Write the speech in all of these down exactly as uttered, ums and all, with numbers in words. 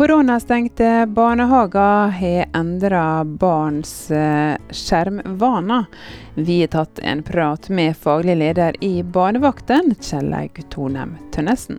Koronastengte barnehager har endret barns eh, skjermvaner. Vi har tatt en prat med faglig leder i barnevakten, Kjellaug Tonem Tønnesen.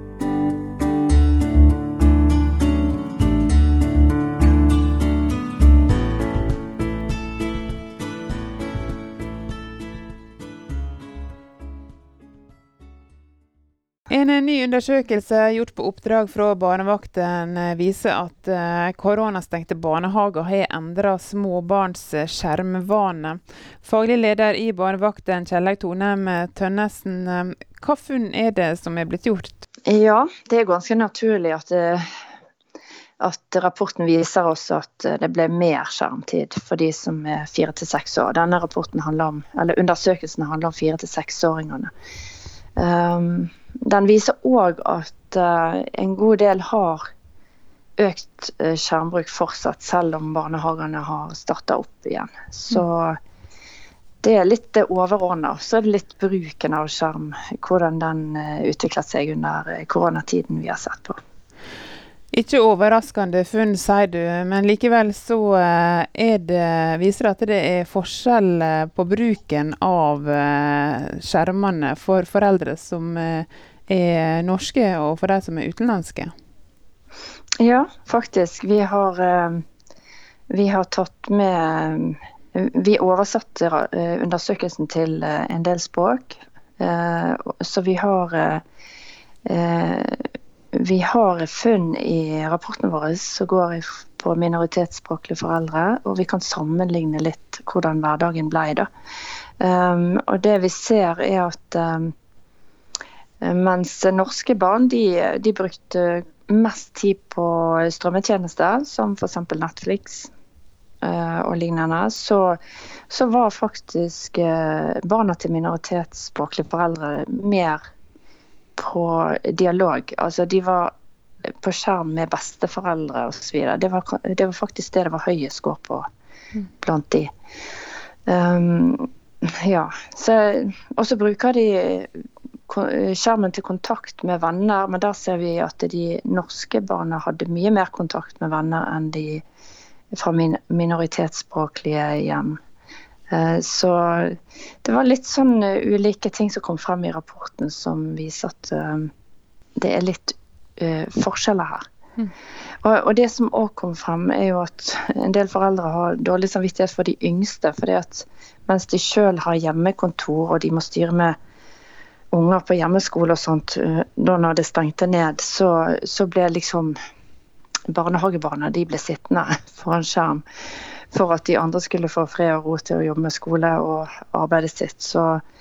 En ny undersøkelse gjort på oppdrag fra barnevakten viser at eh, koronastengte barnehager har endret små barns skjermvane. Faglig leder i barnevakten, Kjellaug Tonem Tønnesen, eh, hva funn er det som er blitt gjort? Ja, det er ganske naturlig at, at rapporten viser oss at det ble mer skjermtid for de som er fire til seks år. Denne rapporten handler om, eller undersøkelsen handler om fire til seksåringene. Um, Den viser også at uh, en god del har økt uh, skjermbruk fortsatt, selv om barnehagene har startet opp igjen. Så det er litt det overordnet. Så er det litt bruken av skjerm, hvordan den uh, utviklet seg under uh, koronatiden vi har sett på. Ikke overraskende funn, sier du, men likevel så uh, er det, viser det at det er forskjell uh, på bruken av uh, skjermene for foreldre som uh, er norske og for de som er utenlandske. Ja, faktisk. Vi har, uh, vi har tatt med, uh, vi oversatte uh, undersøkelsen til uh, en del språk, uh, så vi har uh, uh, Vi har funn i rapporten vår som går på minoritetsspråklige foreldre, og vi kan sammenligne litt hvordan hverdagen ble da. Um, og det vi ser er at um, mens norske barn, de, de brukte mest tid på strømmetjenester, som for eksempel Netflix uh, og lignende, så, så var faktisk uh, barna til minoritetsspråklige foreldre mer på dialog. Altså de var på skjerm med besteforeldre og så videre. Det var, det var faktisk det det var høye skår på blant de. Um, ja, så, og så bruker de skjermen til kontakt med venner, men der ser vi at de norske barna hadde mye mer kontakt med venner enn de fra min, minoritetsspråklige hjem. Så det var litt sånn ulike ting som kom frem i rapporten som viser at uh, det er litt uh, forskjeller her. Mm. Og, og det som også kom frem er jo at en del foreldre har dårlig samvittighet for de yngste, fordi at mens de selv har hjemmekontor og de må styre med unger på hjemmeskole og sånt, uh, da når det stengte ned, så, så ble liksom barnehagebarna, de ble sittende foran skjerm for at de andre skulle få fred og ro til å jobbe med skole og arbeidet sitt. Så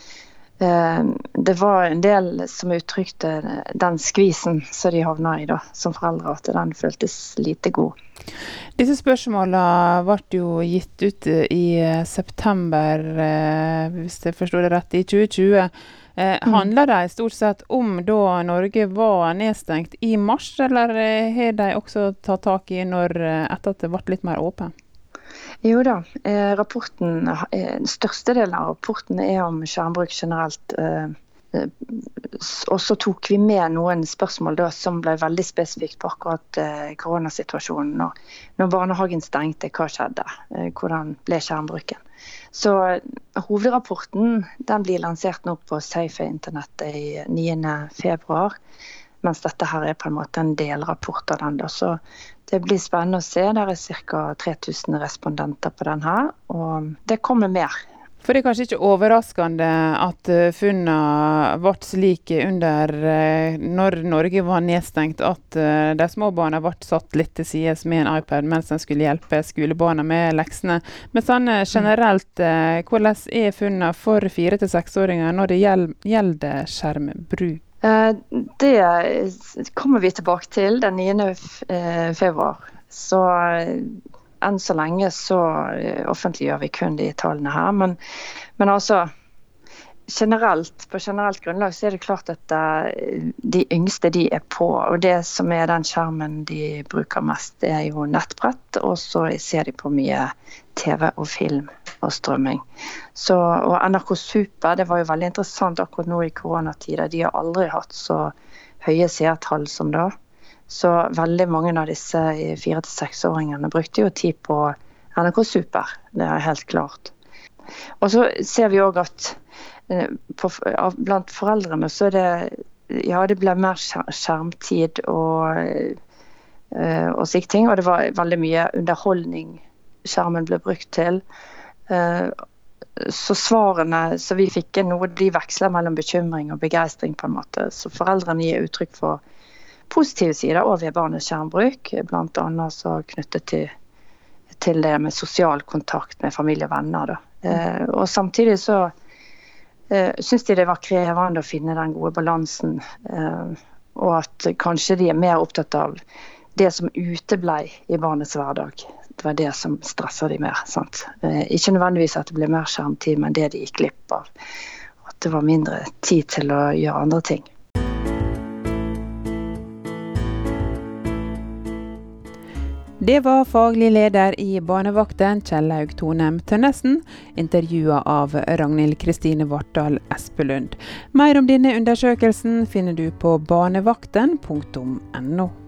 eh, det var en del som uttrykte den skvisen som de havna i da, som foreldre, at den føltes lite god. Disse spørsmålene ble jo gitt ut i september, eh, hvis jeg forstår det rett, i tjue tjue. Eh, mm. Handler det stort sett om da Norge var nedstengt i mars, eller har de også tatt tak i når, etter at det ble litt mer åpen? Jo da, eh, rapporten, eh, den største delen av rapporten er om skjermbruk generelt. Eh, eh, og så tok vi med noen spørsmål da, som ble veldig spesifikt på akkurat eh, koronasituasjonen. Når, når barnehagen stengte, hva skjedde? Eh, hvordan ble skjermbruken? Så hovedrapporten den blir lansert nå på Safe Internett i niende februar, mens dette her er på en måte en delrapport av den. Da. Så det blir spennende å se. Der er ca. tre tusen respondenter på den her, og det kommer mer. For det er kanskje ikke overraskende at funnene ble slik under når Norge var nedstengt, at de små barna ble satt litt til sides med en iPad mens de skulle hjelpe skolebarna med leksene. Men sånn generelt, hvordan er funnene for fire til seksåringer når det gjelder skjermbruk? Det kommer vi tilbake til den niende februar. Så enn så lenge så offentliggjør vi kun de tallene her. Men, men altså, generelt, på generelt grunnlag så er det klart at de yngste de er på. Og det som er den skjermen de bruker mest, det er jo nettbrett. Og så ser de på mye T V og film og strømming. Så, og N R K Super, det var jo veldig interessant akkurat nå i koronatider. De har aldri hatt så høye seertall som da. Så veldig mange av disse fire til seks-åringene brukte jo tid på N R K Super, det er helt klart. Og så ser vi også at eh, på, blant foreldrene så er det, ja, det ble mer skjermtid og, eh, og slike ting, og det var veldig mye underholdning skjermen ble brukt til. Eh, så svarene så vi fikk noe, de veksler mellom bekymring og begeistring på en måte, så foreldrene gir uttrykk for positive sider over barnets skjermbruk, blant annet så knyttet til, til det med sosial kontakt med familie og venner. Da. Eh, og samtidig så eh, synes de det var krevende å finne den gode balansen, eh, og at kanskje de er mer opptatt av det som uteblei i barnets hverdag. Det var det som stresser de mer. Sant? Eh, ikke nødvendigvis at det ble mer skjermtid, men det de gikk glipp av. At det var mindre tid til å gjøre andre ting. Det var faglig leder i Barnevakten, Kjellaug Tonem Tønnesen, intervjuet av Ragnhild Kristine Vartdal Espelund. Mer om denne undersøkelsen finner du på barnevakten punktum no.